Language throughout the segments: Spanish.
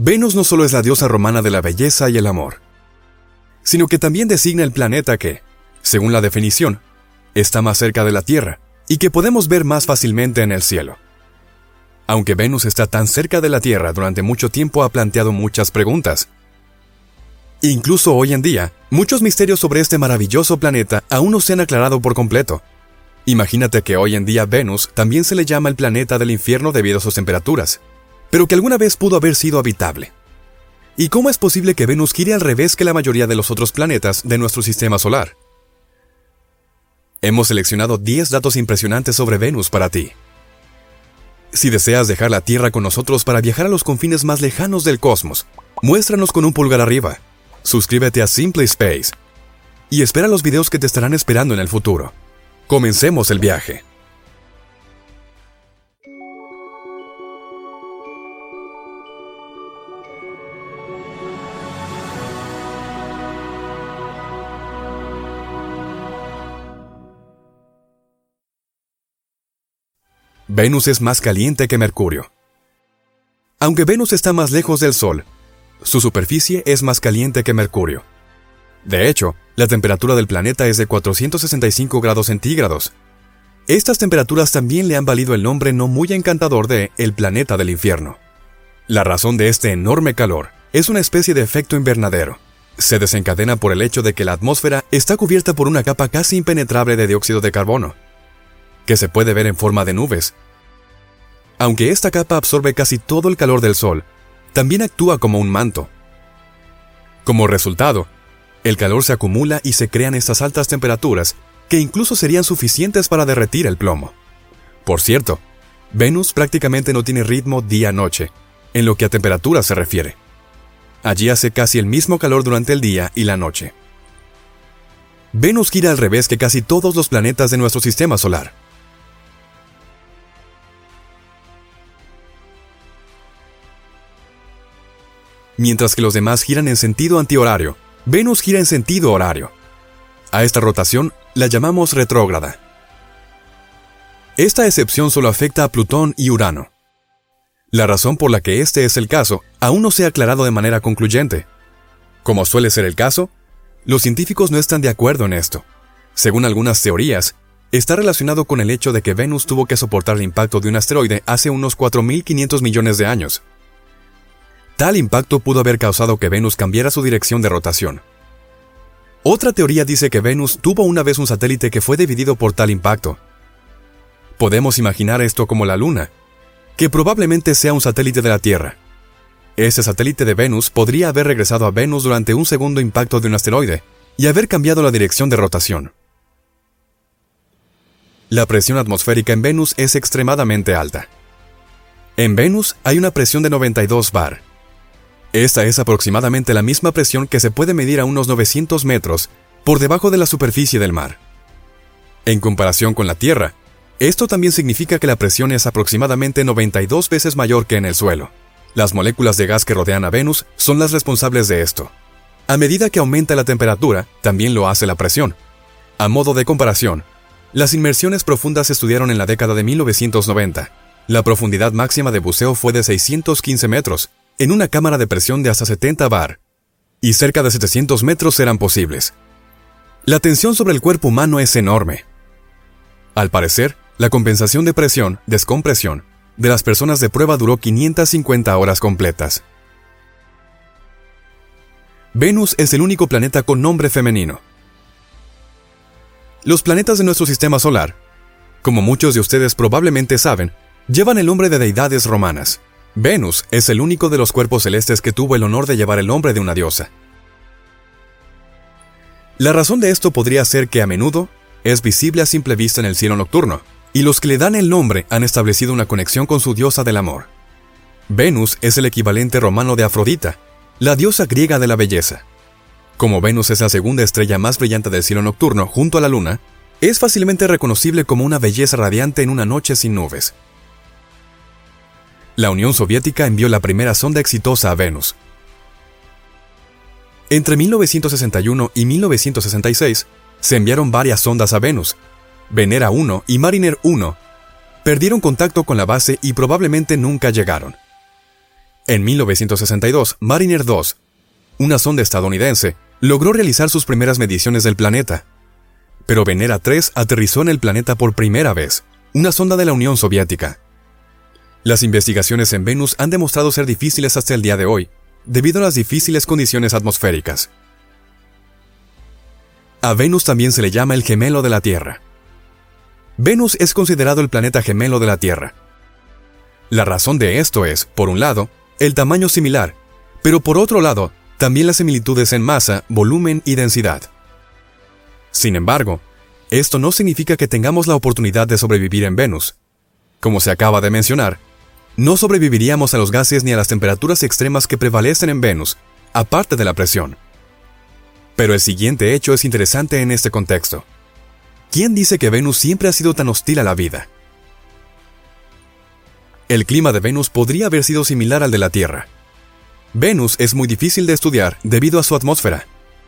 Venus no solo es la diosa romana de la belleza y el amor, sino que también designa el planeta que, según la definición, está más cerca de la Tierra y que podemos ver más fácilmente en el cielo. Aunque Venus está tan cerca de la Tierra, durante mucho tiempo ha planteado muchas preguntas. Incluso hoy en día, muchos misterios sobre este maravilloso planeta aún no se han aclarado por completo. Imagínate que hoy en día Venus también se le llama el planeta del infierno debido a sus temperaturas, pero que alguna vez pudo haber sido habitable. ¿Y cómo es posible que Venus gire al revés que la mayoría de los otros planetas de nuestro sistema solar? Hemos seleccionado 10 datos impresionantes sobre Venus para ti. Si deseas dejar la Tierra con nosotros para viajar a los confines más lejanos del cosmos, muéstranos con un pulgar arriba, suscríbete a Simply Space y espera los videos que te estarán esperando en el futuro. Comencemos el viaje. Venus es más caliente que Mercurio. Aunque Venus está más lejos del Sol, su superficie es más caliente que Mercurio. De hecho, la temperatura del planeta es de 465 grados centígrados. Estas temperaturas también le han valido el nombre no muy encantador de el planeta del infierno. La razón de este enorme calor es una especie de efecto invernadero. Se desencadena por el hecho de que la atmósfera está cubierta por una capa casi impenetrable de dióxido de carbono, que se puede ver en forma de nubes. Aunque esta capa absorbe casi todo el calor del Sol, también actúa como un manto. Como resultado, el calor se acumula y se crean estas altas temperaturas que incluso serían suficientes para derretir el plomo. Por cierto, Venus prácticamente no tiene ritmo día-noche, en lo que a temperatura se refiere. Allí hace casi el mismo calor durante el día y la noche. Venus gira al revés que casi todos los planetas de nuestro sistema solar. Mientras que los demás giran en sentido antihorario, Venus gira en sentido horario. A esta rotación la llamamos retrógrada. Esta excepción solo afecta a Plutón y Urano. La razón por la que este es el caso aún no se ha aclarado de manera concluyente. Como suele ser el caso, los científicos no están de acuerdo en esto. Según algunas teorías, está relacionado con el hecho de que Venus tuvo que soportar el impacto de un asteroide hace unos 4.500 millones de años. Tal impacto pudo haber causado que Venus cambiara su dirección de rotación. Otra teoría dice que Venus tuvo una vez un satélite que fue dividido por tal impacto. Podemos imaginar esto como la Luna, que probablemente sea un satélite de la Tierra. Ese satélite de Venus podría haber regresado a Venus durante un segundo impacto de un asteroide y haber cambiado la dirección de rotación. La presión atmosférica en Venus es extremadamente alta. En Venus hay una presión de 92 bar. Esta es aproximadamente la misma presión que se puede medir a unos 900 metros por debajo de la superficie del mar. En comparación con la Tierra, esto también significa que la presión es aproximadamente 92 veces mayor que en el suelo. Las moléculas de gas que rodean a Venus son las responsables de esto. A medida que aumenta la temperatura, también lo hace la presión. A modo de comparación, las inmersiones profundas se estudiaron en la década de 1990. La profundidad máxima de buceo fue de 615 metros, en una cámara de presión de hasta 70 bar, y cerca de 700 metros eran posibles. La tensión sobre el cuerpo humano es enorme. Al parecer, la compensación de presión-descompresión de las personas de prueba duró 550 horas completas. Venus es el único planeta con nombre femenino. Los planetas de nuestro sistema solar, como muchos de ustedes probablemente saben, llevan el nombre de deidades romanas. Venus es el único de los cuerpos celestes que tuvo el honor de llevar el nombre de una diosa. La razón de esto podría ser que a menudo es visible a simple vista en el cielo nocturno, y los que le dan el nombre han establecido una conexión con su diosa del amor. Venus es el equivalente romano de Afrodita, la diosa griega de la belleza. Como Venus es la segunda estrella más brillante del cielo nocturno junto a la Luna, es fácilmente reconocible como una belleza radiante en una noche sin nubes. La Unión Soviética envió la primera sonda exitosa a Venus. Entre 1961 y 1966, se enviaron varias sondas a Venus. Venera 1 y Mariner 1 perdieron contacto con la base y probablemente nunca llegaron. En 1962, Mariner 2, una sonda estadounidense, logró realizar sus primeras mediciones del planeta. Pero Venera 3 aterrizó en el planeta por primera vez, una sonda de la Unión Soviética. Las investigaciones en Venus han demostrado ser difíciles hasta el día de hoy, debido a las difíciles condiciones atmosféricas. A Venus también se le llama el gemelo de la Tierra. Venus es considerado el planeta gemelo de la Tierra. La razón de esto es, por un lado, el tamaño similar, pero por otro lado, también las similitudes en masa, volumen y densidad. Sin embargo, esto no significa que tengamos la oportunidad de sobrevivir en Venus. Como se acaba de mencionar, no sobreviviríamos a los gases ni a las temperaturas extremas que prevalecen en Venus, aparte de la presión. Pero el siguiente hecho es interesante en este contexto. ¿Quién dice que Venus siempre ha sido tan hostil a la vida? El clima de Venus podría haber sido similar al de la Tierra. Venus es muy difícil de estudiar debido a su atmósfera.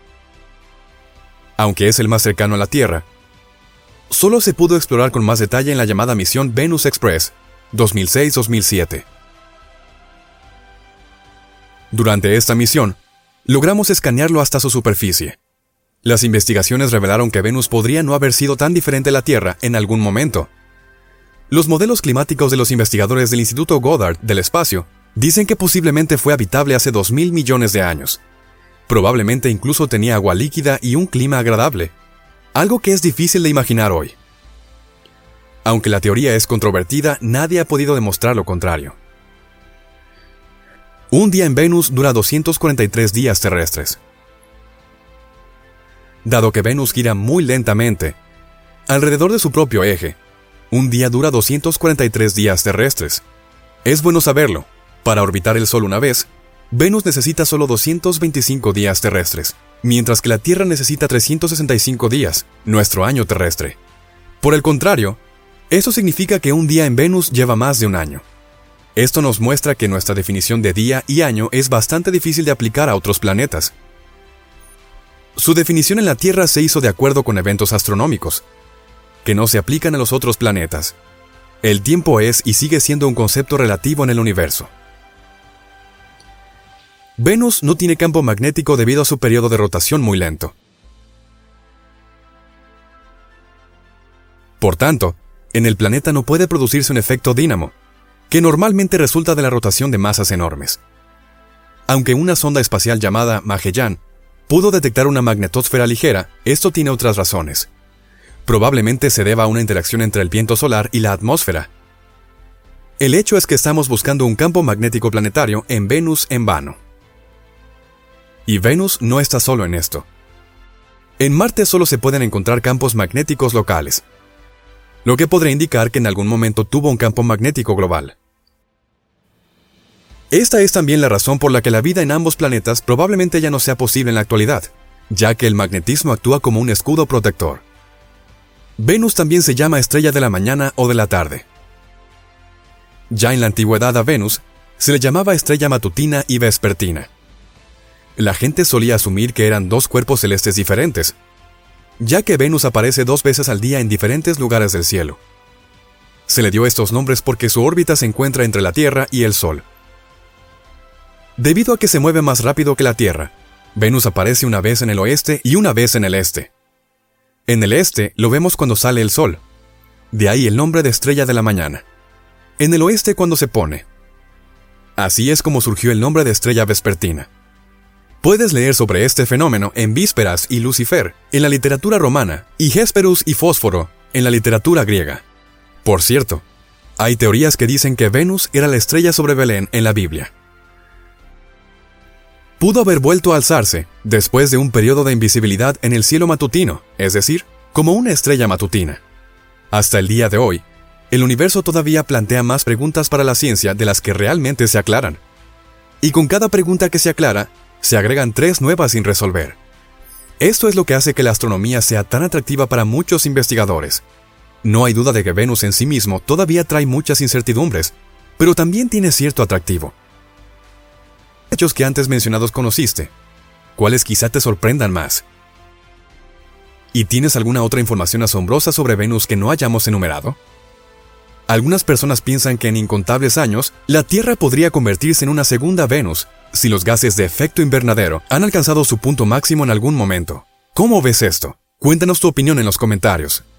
Aunque es el más cercano a la Tierra, solo se pudo explorar con más detalle en la llamada misión Venus Express, 2006-2007. Durante esta misión, logramos escanearlo hasta su superficie. Las investigaciones revelaron que Venus podría no haber sido tan diferente a la Tierra en algún momento. Los modelos climáticos de los investigadores del Instituto Goddard del Espacio dicen que posiblemente fue habitable hace 2.000 millones de años. Probablemente incluso tenía agua líquida y un clima agradable, algo que es difícil de imaginar hoy. Aunque la teoría es controvertida, nadie ha podido demostrar lo contrario. Un día en Venus dura 243 días terrestres. Dado que Venus gira muy lentamente, alrededor de su propio eje, un día dura 243 días terrestres. Es bueno saberlo. Para orbitar el Sol una vez, Venus necesita solo 225 días terrestres, mientras que la Tierra necesita 365 días, nuestro año terrestre. Por el contrario, esto significa que un día en Venus lleva más de un año. Esto nos muestra que nuestra definición de día y año es bastante difícil de aplicar a otros planetas. Su definición en la Tierra se hizo de acuerdo con eventos astronómicos, que no se aplican a los otros planetas. El tiempo es y sigue siendo un concepto relativo en el universo. Venus no tiene campo magnético debido a su periodo de rotación muy lento. Por tanto, en el planeta no puede producirse un efecto dínamo, que normalmente resulta de la rotación de masas enormes. Aunque una sonda espacial llamada Magellan pudo detectar una magnetosfera ligera, esto tiene otras razones. Probablemente se deba a una interacción entre el viento solar y la atmósfera. El hecho es que estamos buscando un campo magnético planetario en Venus en vano. Y Venus no está solo en esto. En Marte solo se pueden encontrar campos magnéticos locales, lo que podría indicar que en algún momento tuvo un campo magnético global. Esta es también la razón por la que la vida en ambos planetas probablemente ya no sea posible en la actualidad, ya que el magnetismo actúa como un escudo protector. Venus también se llama estrella de la mañana o de la tarde. Ya en la antigüedad a Venus se le llamaba estrella matutina y vespertina. La gente solía asumir que eran dos cuerpos celestes diferentes, ya que Venus aparece 2 veces al día en diferentes lugares del cielo. Se le dio estos nombres porque su órbita se encuentra entre la Tierra y el Sol. Debido a que se mueve más rápido que la Tierra, Venus aparece una vez en el oeste y una vez en el este. En el este lo vemos cuando sale el Sol, de ahí el nombre de estrella de la mañana. En el oeste cuando se pone. Así es como surgió el nombre de estrella vespertina. Puedes leer sobre este fenómeno en Vísperas y Lucifer, en la literatura romana, y Hesperus y Fósforo, en la literatura griega. Por cierto, hay teorías que dicen que Venus era la estrella sobre Belén en la Biblia. Pudo haber vuelto a alzarse después de un periodo de invisibilidad en el cielo matutino, es decir, como una estrella matutina. Hasta el día de hoy, el universo todavía plantea más preguntas para la ciencia de las que realmente se aclaran. Y con cada pregunta que se aclara, se agregan 3 nuevas sin resolver. Esto es lo que hace que la astronomía sea tan atractiva para muchos investigadores. No hay duda de que Venus en sí mismo todavía trae muchas incertidumbres, pero también tiene cierto atractivo. Hechos que antes mencionados conociste, ¿cuáles quizá te sorprendan más? ¿Y tienes alguna otra información asombrosa sobre Venus que no hayamos enumerado? Algunas personas piensan que en incontables años, la Tierra podría convertirse en una segunda Venus si los gases de efecto invernadero han alcanzado su punto máximo en algún momento. ¿Cómo ves esto? Cuéntanos tu opinión en los comentarios.